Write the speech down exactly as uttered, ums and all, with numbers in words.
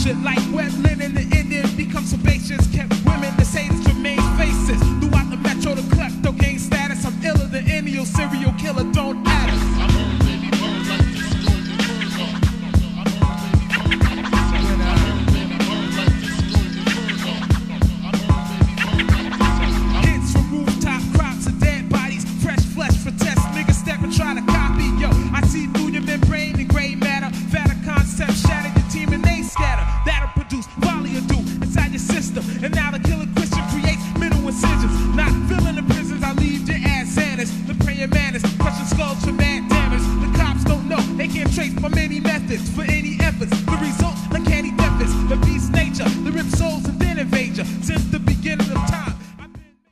shit like wet linen. The Indian become sebaceous. Kept women to say this remains faces. Throughout the metro, the klepto gang status. I'm iller than any old serial killer. Don't add us. Hits from rooftop crops of dead bodies. Fresh flesh for tests. Niggas step and try to copy. Yo, I see through your membrane and gray matter. Fatter concept shatter your team and they scatter. That'll produce volley of do inside your system. And now the killer Christian creates middle incisions. Not filling the prisons, I leave your ass Xanax. The praying man is crushing skulls for mad damage. The cops don't know, they can't trace my many methods for